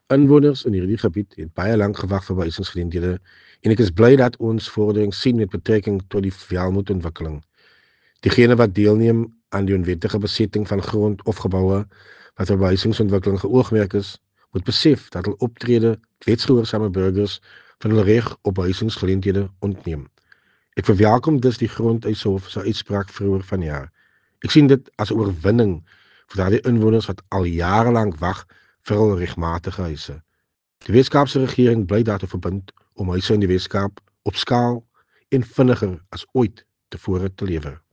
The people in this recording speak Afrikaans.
Inwoners in hierdie gebied het baie lank gewag vir behuisingsgeleenthede en ek is bly dat ons vordering sien met betrekking tot die welmoetontwikkeling. Diegene wat deelneem aan die onwettige besetting van grond of geboue wat vir behuisingsontwikkeling geoogmerk is, moet besef dat hul optrede wetsgehoorsame burgers van hul reg op behuisingsgeleenthede ontneem. Ek verwelkom dus die Grondeishof se uitspraak vroeër vanjaar. Ek sien dit as 'n oorwinning vir daardie inwoners wat al jare lank wag vir hul regmatige huise. Die Weskaapse regering bly daartoe verbind om huise in die Weskaap op skaal en vinniger as ooit tevore te lewer.